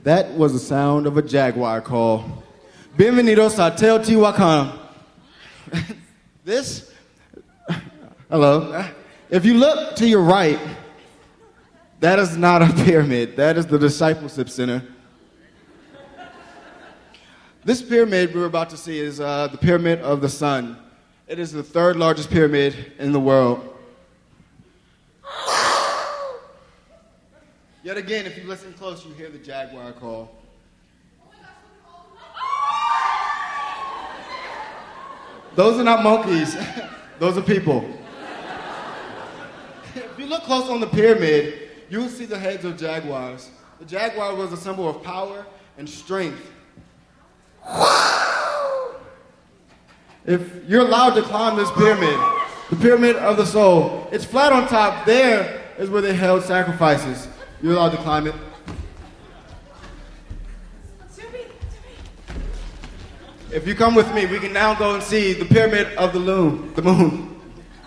That was the sound of a jaguar call. Bienvenidos a Teotihuacan. Hello. If you look to your right, that is not a pyramid. That is the Discipleship Center. This pyramid we're about to see is the Pyramid of the Sun. It is the third largest pyramid in the world. Yet again, if you listen close, you hear the jaguar call. Those are not monkeys. Those are people. If you look close on the pyramid, you will see the heads of jaguars. The jaguar was a symbol of power and strength. If you're allowed to climb this pyramid, the Pyramid of the Soul, it's flat on top. There is where they held sacrifices. You're allowed to climb it. If you come with me, we can now go and see the Pyramid of the Moon.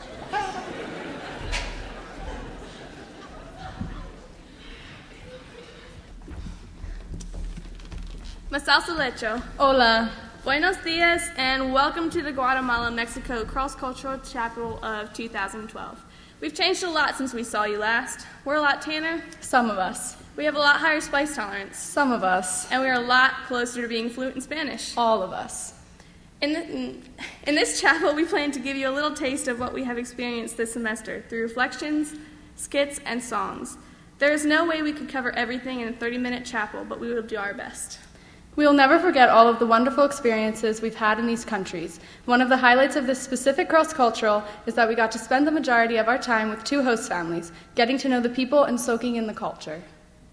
Masalsa lecho. Hola. Buenos dias and welcome to the Guatemala-Mexico Cross-Cultural Chapel of 2012. We've changed a lot since we saw you last. We're a lot tanner. Some of us. We have a lot higher spice tolerance. Some of us. And we are a lot closer to being fluent in Spanish. All of us. In this chapel, we plan to give you a little taste of what we have experienced this semester through reflections, skits, and songs. There is no way we could cover everything in a 30-minute chapel, but we will do our best. We will never forget all of the wonderful experiences we've had in these countries. One of the highlights of this specific cross-cultural is that we got to spend the majority of our time with 2 host families, getting to know the people and soaking in the culture.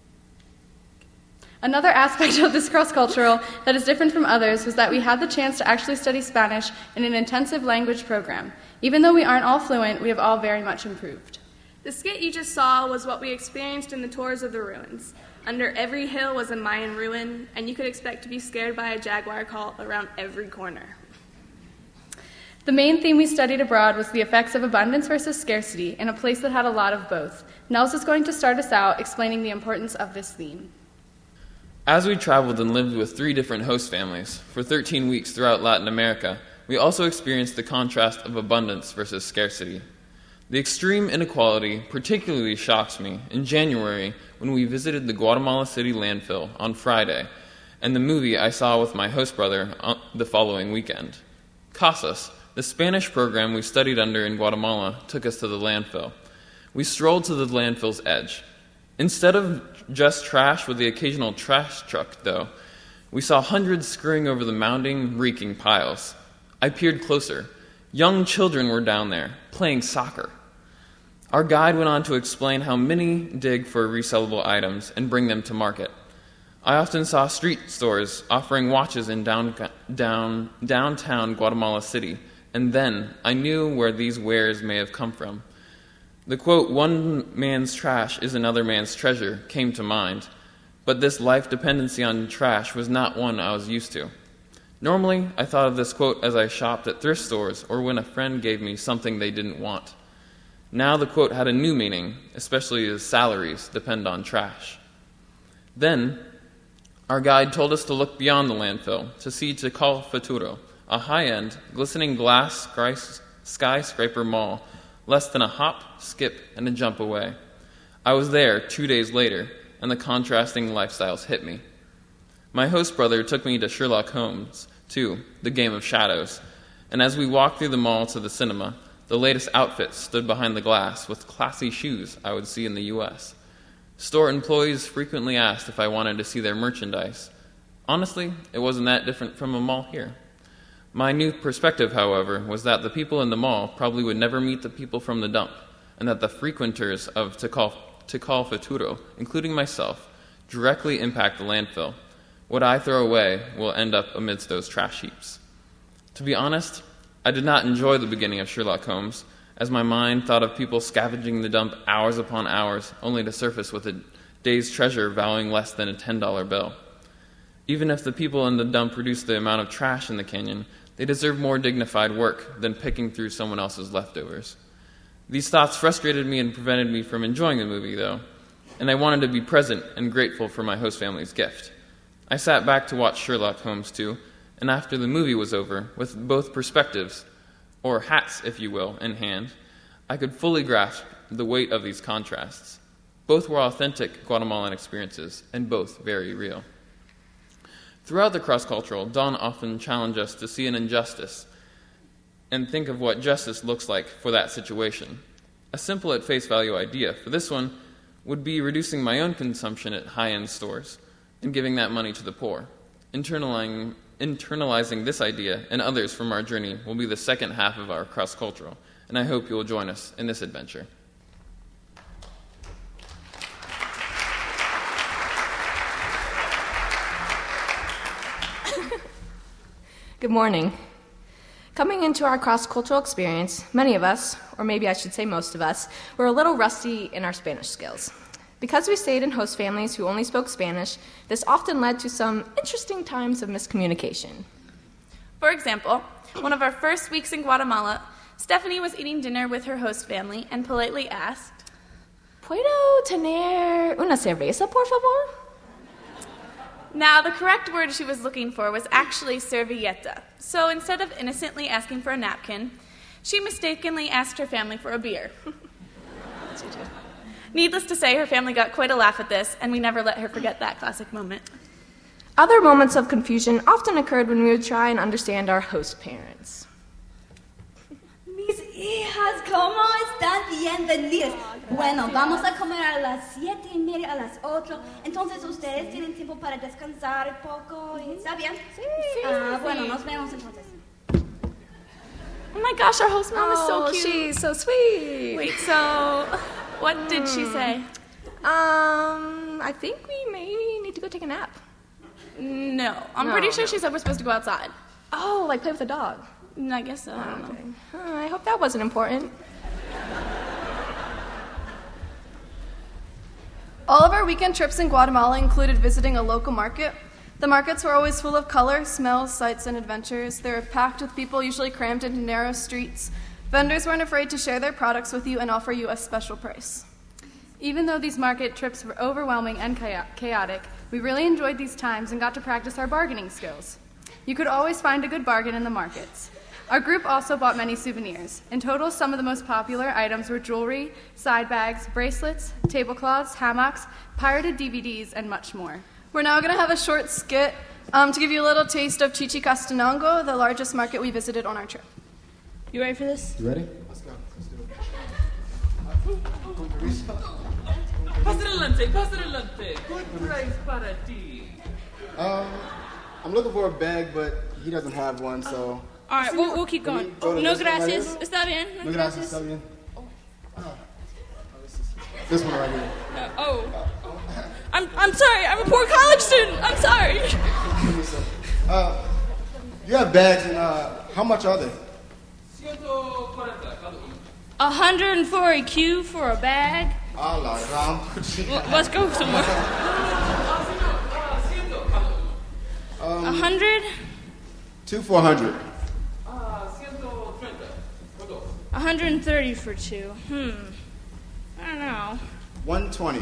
Another aspect of this cross-cultural that is different from others was that we had the chance to actually study Spanish in an intensive language program. Even though we aren't all fluent, we have all very much improved. The skit you just saw was what we experienced in the tours of the ruins. Under every hill was a Mayan ruin, and you could expect to be scared by a jaguar call around every corner. The main theme we studied abroad was the effects of abundance versus scarcity in a place that had a lot of both. Nels is going to start us out explaining the importance of this theme. As we traveled and lived with 3 different host families for 13 weeks throughout Latin America, we also experienced the contrast of abundance versus scarcity. The extreme inequality particularly shocks me in January when we visited the Guatemala City landfill on Friday, and the movie I saw with my host brother the following weekend. Casas, the Spanish program we studied under in Guatemala, took us to the landfill. We strolled to the landfill's edge. Instead of just trash with the occasional trash truck, though, we saw hundreds scurrying over the mounding, reeking piles. I peered closer. Young children were down there, playing soccer. Our guide went on to explain how many dig for resellable items and bring them to market. I often saw street stores offering watches in downtown Guatemala City, and then I knew where these wares may have come from. The quote, "one man's trash is another man's treasure," came to mind, but this life dependency on trash was not one I was used to. Normally, I thought of this quote as I shopped at thrift stores or when a friend gave me something they didn't want. Now the quote had a new meaning, especially as salaries depend on trash. Then, our guide told us to look beyond the landfill to see Tikal Futuro, a high-end, glistening glass skyscraper mall, less than a hop, skip, and a jump away. I was there 2 days later, and the contrasting lifestyles hit me. My host brother took me to Sherlock Holmes, too, The Game of Shadows, and as we walked through the mall to the cinema, the latest outfits stood behind the glass with classy shoes I would see in the U.S. Store employees frequently asked if I wanted to see their merchandise. Honestly, it wasn't that different from a mall here. My new perspective, however, was that the people in the mall probably would never meet the people from the dump, and that the frequenters of Tikal Futuro, including myself, directly impact the landfill. What I throw away will end up amidst those trash heaps. To be honest, I did not enjoy the beginning of Sherlock Holmes, as my mind thought of people scavenging the dump hours upon hours, only to surface with a day's treasure valuing less than a $10 bill. Even if the people in the dump produce the amount of trash in the canyon, they deserve more dignified work than picking through someone else's leftovers. These thoughts frustrated me and prevented me from enjoying the movie, though, and I wanted to be present and grateful for my host family's gift. I sat back to watch Sherlock Holmes 2, and after the movie was over, with both perspectives, or hats, if you will, in hand, I could fully grasp the weight of these contrasts. Both were authentic Guatemalan experiences, and both very real. Throughout the cross-cultural, Don often challenged us to see an injustice and think of what justice looks like for that situation. A simple at face value idea for this one would be reducing my own consumption at high-end stores and giving that money to the poor. Internalizing this idea and others from our journey will be the second half of our cross-cultural, and I hope you will join us in this adventure. Good morning. Coming into our cross-cultural experience, many of us, or maybe I should say most of us, were a little rusty in our Spanish skills. Because we stayed in host families who only spoke Spanish, this often led to some interesting times of miscommunication. For example, one of our first weeks in Guatemala, Stephanie was eating dinner with her host family and politely asked, ¿Puedo tener una cerveza, por favor? Now, the correct word she was looking for was actually servilleta. So instead of innocently asking for a napkin, she mistakenly asked her family for a beer. Needless to say, her family got quite a laugh at this, and we never let her forget that classic moment. Other moments of confusion often occurred when we would try and understand our host parents. Mis hijas, ¿cómo están? Bienvenidas. Bueno, vamos a comer a las 7:30, a las 8. Entonces, ¿ustedes tienen tiempo para descansar un poco? ¿Está bien? Sí. Bueno, nos vemos entonces. Oh my gosh, our host mom is so cute. She's so sweet. Wait, so what did she say? I think we may need to go take a nap. No, I'm pretty sure she said we're supposed to go outside. Oh, like play with a dog. I guess so. I don't know. I hope that wasn't important. All of our weekend trips in Guatemala included visiting a local market. The markets were always full of color, smells, sights, and adventures. They were packed with people usually crammed into narrow streets. Vendors weren't afraid to share their products with you and offer you a special price. Even though these market trips were overwhelming and chaotic, we really enjoyed these times and got to practice our bargaining skills. You could always find a good bargain in the markets. Our group also bought many souvenirs. In total, some of the most popular items were jewelry, side bags, bracelets, tablecloths, hammocks, pirated DVDs, and much more. We're now going to have a short skit to give you a little taste of Chichicastenango, the largest market we visited on our trip. You ready for this? You ready? Let's go. Let's do it. Pass it adelante. Good price para ti. I'm looking for a bag, but he doesn't have one, so... All right, we'll keep going. No gracias. Está bien. No gracias. Está bien. This one right here. I'm sorry. I'm a poor college student. I'm sorry. You have bags, and how much are they? 140 Q for a bag. Let's go somewhere. 100? 2 for 100. 130 for 2. I don't know. 120.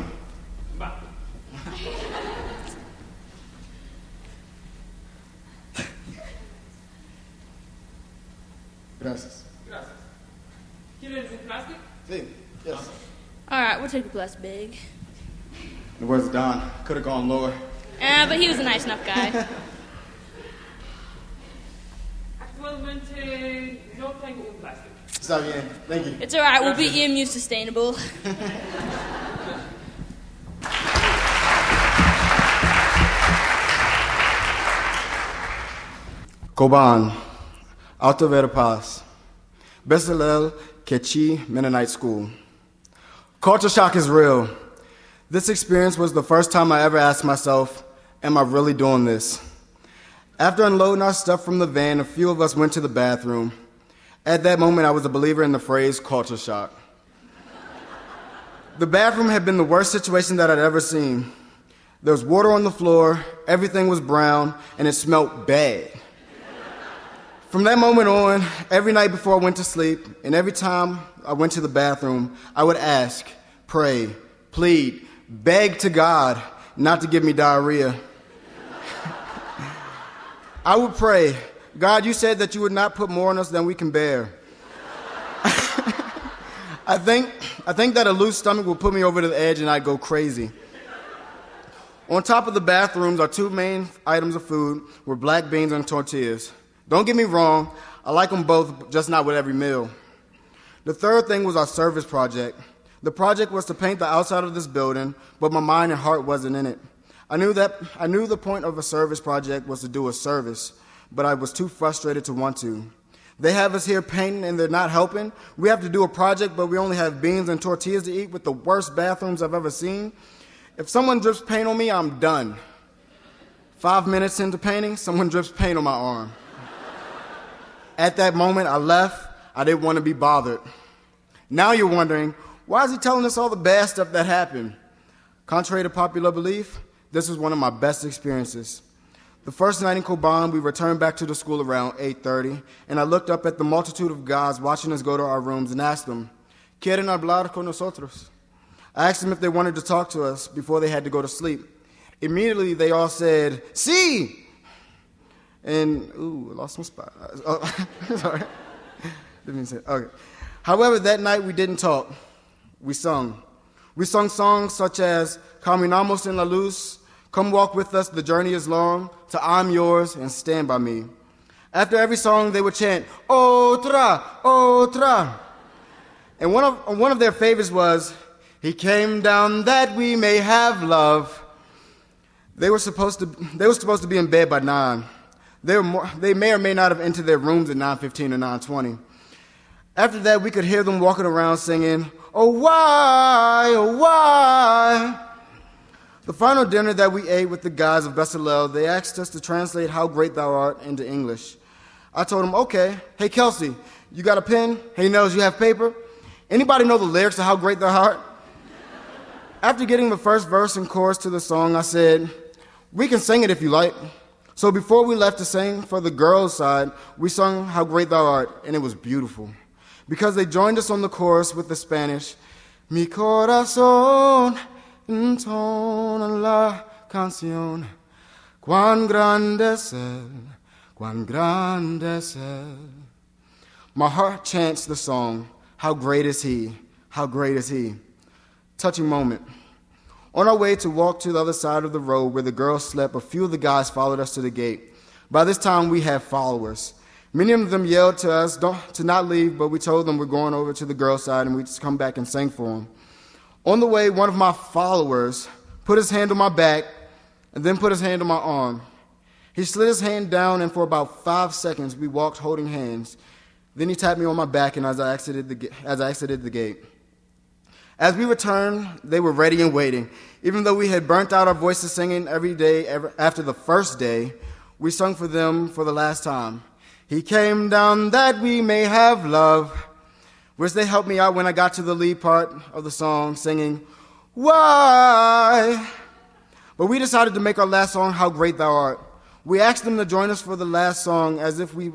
Gracias. ¿Quieres un plástico? Sí. Yes. All right, we'll take a glass big. Where's Don? Could have gone lower. But he was a nice enough guy. Actualmente no tengo un plástico. Está bien. Thank you. It's all right. We'll be EMU sustainable. Coban, Alto Verapaz, Bezalel Quechí Mennonite School. Culture shock is real. This experience was the first time I ever asked myself, am I really doing this? After unloading our stuff from the van, a few of us went to the bathroom. At that moment, I was a believer in the phrase culture shock. The bathroom had been the worst situation that I'd ever seen. There was water on the floor, everything was brown, and it smelled bad. From that moment on, every night before I went to sleep, and every time I went to the bathroom, I would ask, pray, plead, beg to God not to give me diarrhea. I would pray, God, you said that you would not put more on us than we can bear. I think that a loose stomach would put me over the edge and I'd go crazy. On top of the bathrooms, our two main items of food were black beans and tortillas. Don't get me wrong, I like them both, just not with every meal. The third thing was our service project. The project was to paint the outside of this building, but my mind and heart wasn't in it. I knew the point of a service project was to do a service, but I was too frustrated to want to. They have us here painting and they're not helping. We have to do a project, but we only have beans and tortillas to eat with the worst bathrooms I've ever seen. If someone drips paint on me, I'm done. 5 minutes into painting, someone drips paint on my arm. At that moment, I left. I didn't want to be bothered. Now you're wondering, why is he telling us all the bad stuff that happened? Contrary to popular belief, this was one of my best experiences. The first night in Koban, we returned back to the school around 8:30, and I looked up at the multitude of guys watching us go to our rooms and asked them, ¿Quieren hablar con nosotros? I asked them if they wanted to talk to us before they had to go to sleep. Immediately, they all said, Sí! And, I lost my spot. Oh, sorry. Didn't mean to say it. Okay. However, that night we didn't talk. We sung. We sung songs such as Caminamos en la Luz, Come Walk With Us, The Journey Is Long, to I'm Yours, and Stand By Me. After every song, they would chant, Otra, Otra. And one of their favorites was, He came down that we may have love. They were supposed to be in bed by 9. They may or may not have entered their rooms at 9:15 or 9:20. After that, we could hear them walking around singing, Oh, why? The final dinner that we ate with the guys of Bezalel, they asked us to translate How Great Thou Art into English. I told them, okay. Hey, Kelsey, you got a pen? Hey, Nels, you have paper? Anybody know the lyrics to How Great Thou Art? After getting the first verse and chorus to the song, I said, we can sing it if you like. So before we left to sing for the girls' side, we sung How Great Thou Art, and it was beautiful. Because they joined us on the chorus with the Spanish, Mi corazón entona la canción, cuán grande es él, cuán grande es él. My heart chants the song, How great is he, how great is he. Touching moment. On our way to walk to the other side of the road where the girls slept, a few of the guys followed us to the gate. By this time, we had followers. Many of them yelled to us to not leave, but we told them we're going over to the girls' side and we'd just come back and sing for them. On the way, one of my followers put his hand on my back and then put his hand on my arm. He slid his hand down, and for about 5 seconds, we walked holding hands. Then he tapped me on my back and as I exited the gate. As we returned, they were ready and waiting. Even though we had burnt out our voices singing every day after the first day, we sung for them for the last time. He came down that we may have love, which they helped me out when I got to the lead part of the song, singing, Why? But we decided to make our last song How Great Thou Art. We asked them to join us for the last song as we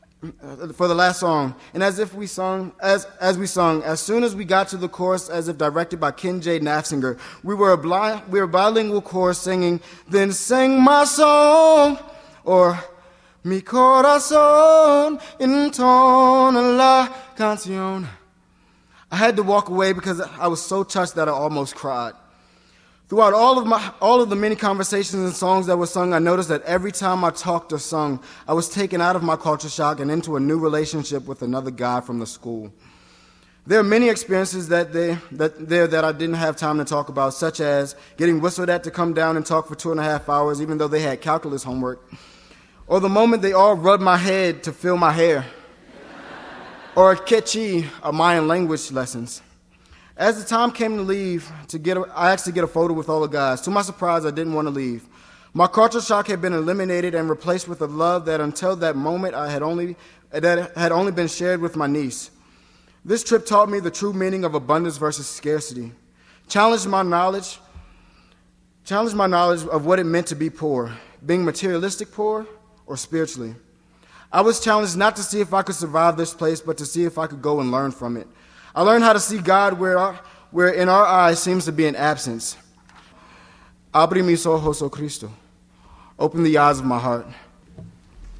sung, as soon as we got to the chorus, as if directed by Ken J. Nafsinger, we were a bilingual chorus singing, Then sing my song, or Mi corazón entona la canción. I had to walk away because I was so touched that I almost cried. Throughout all of the many conversations and songs that were sung, I noticed that every time I talked or sung, I was taken out of my culture shock and into a new relationship with another guy from the school. There are many experiences that I didn't have time to talk about, such as getting whistled at to come down and talk for 2.5 hours, even though they had calculus homework, or the moment they all rubbed my head to feel my hair, or Quechua, or Mayan language lessons. As the time came to leave, I asked to get a photo with all the guys. To my surprise, I didn't want to leave. My culture shock had been eliminated and replaced with a love that until that moment had only been shared with my niece. This trip taught me the true meaning of abundance versus scarcity, challenged my knowledge of what it meant to be poor, being materialistic poor or spiritually. I was challenged not to see if I could survive this place, but to see if I could go and learn from it. I learned how to see God where in our eyes seems to be an absence. Abri mis ojos, oh Cristo. Open the eyes of my heart.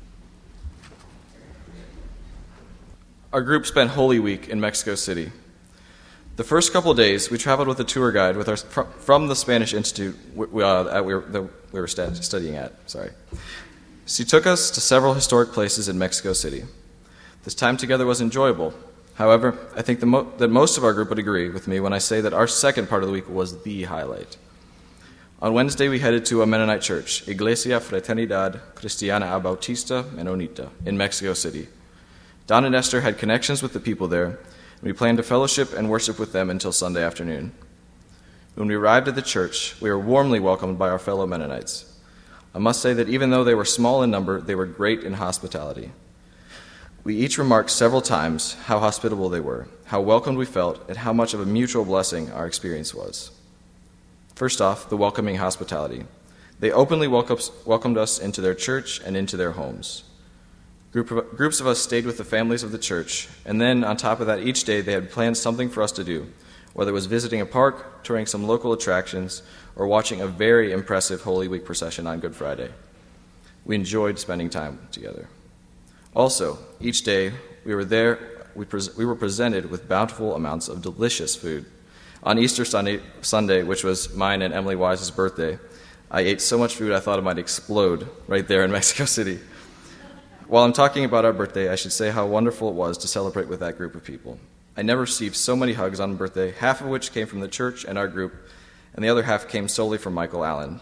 our group spent Holy Week in Mexico City. The first couple of days, we traveled with a tour guide from the Spanish Institute we were studying at. She took us to several historic places in Mexico City. This time together was enjoyable. However, I think that most of our group would agree with me when I say that our second part of the week was the highlight. On Wednesday, we headed to a Mennonite church, Iglesia Fraternidad Cristiana Bautista Menonita, in Mexico City. Don and Esther had connections with the people there, and we planned to fellowship and worship with them until Sunday afternoon. When we arrived at the church, we were warmly welcomed by our fellow Mennonites. I must say that even though they were small in number, they were great in hospitality. We each remarked several times how hospitable they were, how welcomed we felt, and how much of a mutual blessing our experience was. First off, the welcoming hospitality. They openly welcomed us into their church and into their homes. Groups of us stayed with the families of the church, and then on top of that, each day they had planned something for us to do, whether it was visiting a park, touring some local attractions, or watching a very impressive Holy Week procession on Good Friday. We enjoyed spending time together. Also, each day we were presented with bountiful amounts of delicious food. On Easter Sunday, which was mine and Emily Wise's birthday, I ate so much food I thought it might explode right there in Mexico City. While I'm talking about our birthday, I should say how wonderful it was to celebrate with that group of people. I never received so many hugs on birthday, half of which came from the church and our group, and the other half came solely from Michael Allen.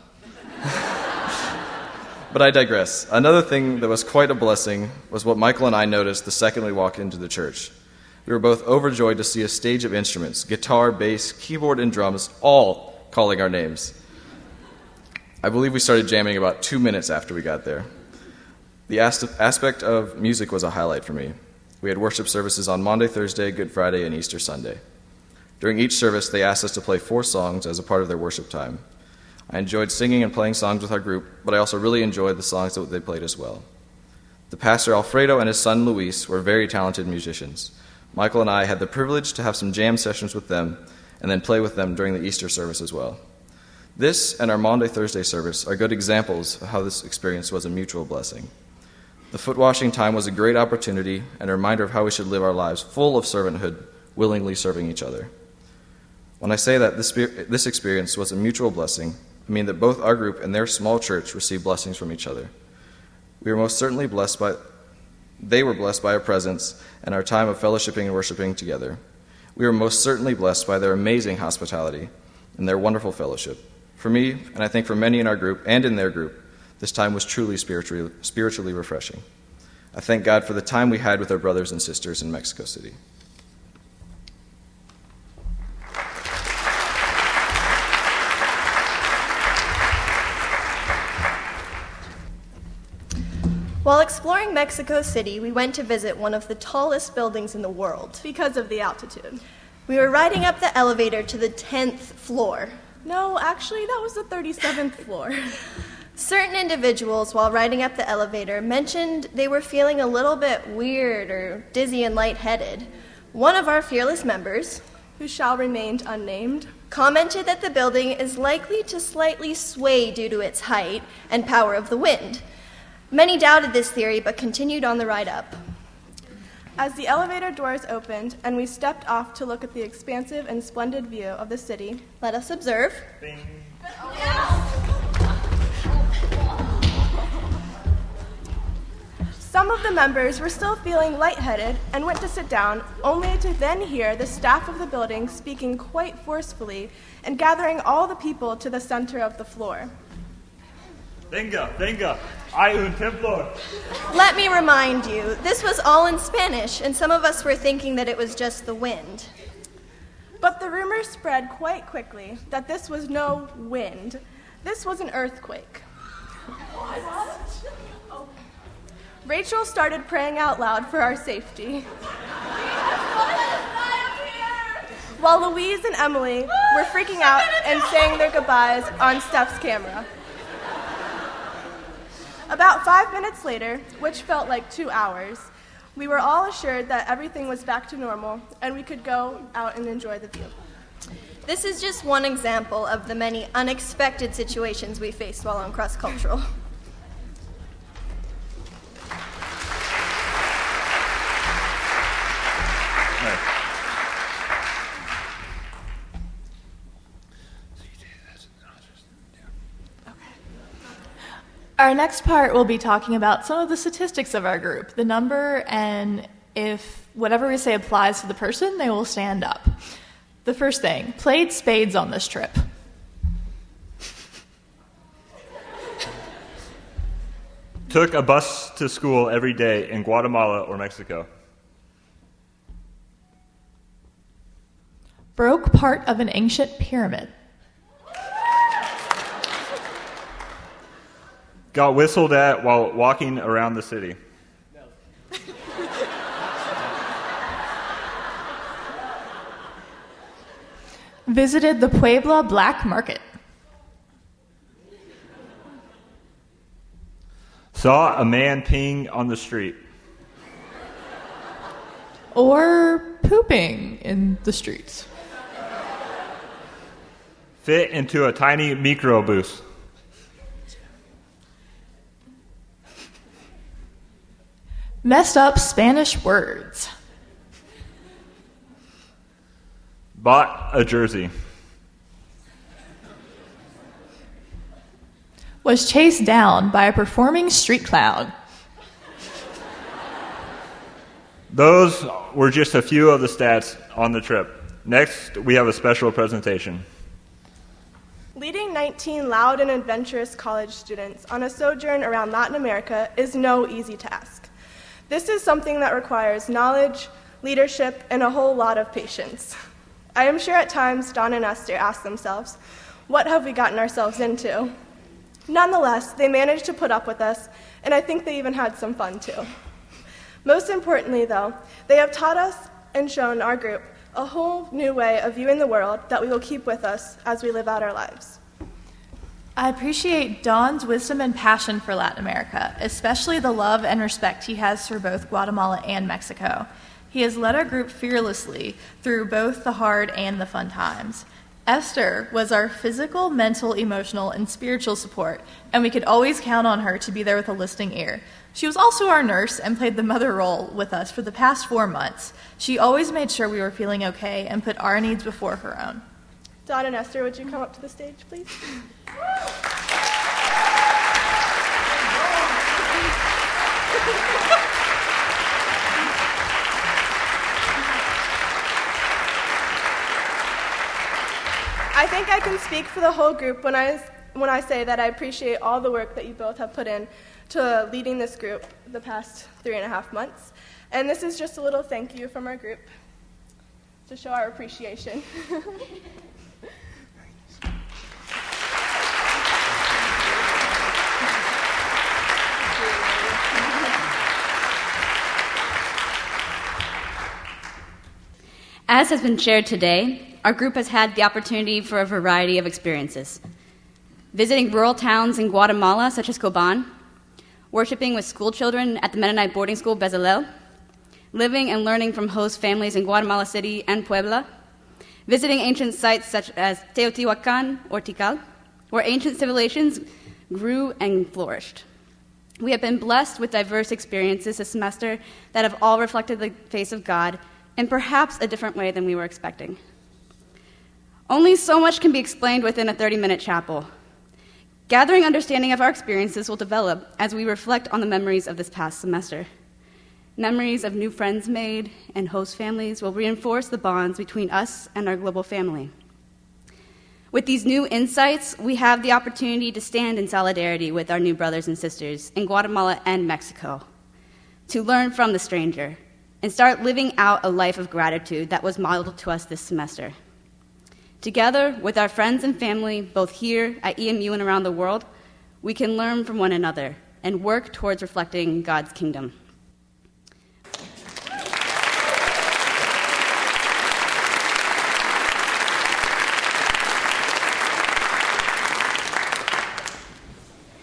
But I digress. Another thing that was quite a blessing was what Michael and I noticed the second we walked into the church. We were both overjoyed to see a stage of instruments, guitar, bass, keyboard, and drums, all calling our names. I believe we started jamming about 2 minutes after we got there. The aspect of music was a highlight for me. We had worship services on Maundy, Thursday, Good Friday, and Easter Sunday. During each service, they asked us to play 4 songs as a part of their worship time. I enjoyed singing and playing songs with our group, but I also really enjoyed the songs that they played as well. The pastor Alfredo and his son Luis were very talented musicians. Michael and I had the privilege to have some jam sessions with them and then play with them during the Easter service as well. This and our Maundy, Thursday service are good examples of how this experience was a mutual blessing. The foot washing time was a great opportunity and a reminder of how we should live our lives full of servanthood, willingly serving each other. When I say that this experience was a mutual blessing, I mean that both our group and their small church received blessings from each other. They were blessed by our presence and our time of fellowshipping and worshiping together. We were most certainly blessed by their amazing hospitality and their wonderful fellowship. For me, and I think for many in our group and in their group, this time was truly spiritually refreshing. I thank God for the time we had with our brothers and sisters in Mexico City. While exploring Mexico City, we went to visit one of the tallest buildings in the world. Because of the altitude. We were riding up the elevator to the 10th floor. No, actually, that was the 37th floor. Certain individuals, while riding up the elevator, mentioned they were feeling a little bit weird or dizzy and lightheaded. One of our fearless members, who shall remain unnamed, commented that the building is likely to slightly sway due to its height and power of the wind. Many doubted this theory, but continued on the ride up. As the elevator doors opened and we stepped off to look at the expansive and splendid view of the city, let us observe. Bing. Some of the members were still feeling lightheaded and went to sit down, only to then hear the staff of the building speaking quite forcefully and gathering all the people to the center of the floor. Venga, hay un temblor. Let me remind you, this was all in Spanish, and some of us were thinking that it was just the wind. But the rumor spread quite quickly that this was no wind. This was an earthquake. What? Rachel started praying out loud for our safety. While Louise and Emily were freaking out and saying their goodbyes on Steph's camera. About 5 minutes later, which felt like 2 hours, we were all assured that everything was back to normal and we could go out and enjoy the view. This is just one example of the many unexpected situations we faced while on cross-cultural. Our next part will be talking about some of the statistics of our group, the number, and if whatever we say applies to the person, they will stand up. The first thing, played spades on this trip. Took a bus to school every day in Guatemala or Mexico. Broke part of an ancient pyramid. Got whistled at while walking around the city. Visited the Puebla Black Market. Saw a man peeing on the street. Or pooping in the streets. Fit into a tiny microbus. Messed up Spanish words. Bought a jersey. Was chased down by a performing street clown. Those were just a few of the stats on the trip. Next, we have a special presentation. Leading 19 loud and adventurous college students on a sojourn around Latin America is no easy task. This is something that requires knowledge, leadership, and a whole lot of patience. I am sure at times Don and Esther ask themselves, what have we gotten ourselves into? Nonetheless, they managed to put up with us, and I think they even had some fun too. Most importantly, though, they have taught us and shown our group a whole new way of viewing the world that we will keep with us as we live out our lives. I appreciate Don's wisdom and passion for Latin America, especially the love and respect he has for both Guatemala and Mexico. He has led our group fearlessly through both the hard and the fun times. Esther was our physical, mental, emotional, and spiritual support, and we could always count on her to be there with a listening ear. She was also our nurse and played the mother role with us for the past 4 months. She always made sure we were feeling okay and put our needs before her own. Don and Esther, would you come up to the stage, please? I think I can speak for the whole group when I say that I appreciate all the work that you both have put in to leading this group the past 3.5 months. And this is just a little thank you from our group to show our appreciation. As has been shared today, our group has had the opportunity for a variety of experiences. Visiting rural towns in Guatemala, such as Coban, worshiping with school children at the Mennonite boarding school Bezalel, living and learning from host families in Guatemala City and Puebla, visiting ancient sites such as Teotihuacan or Tikal, where ancient civilizations grew and flourished. We have been blessed with diverse experiences this semester that have all reflected the face of God in perhaps a different way than we were expecting. Only so much can be explained within a 30-minute chapel. Gathering understanding of our experiences will develop as we reflect on the memories of this past semester. Memories of new friends made and host families will reinforce the bonds between us and our global family. With these new insights, we have the opportunity to stand in solidarity with our new brothers and sisters in Guatemala and Mexico, to learn from the stranger, and start living out a life of gratitude that was modeled to us this semester. Together with our friends and family, both here at EMU and around the world, we can learn from one another and work towards reflecting God's kingdom.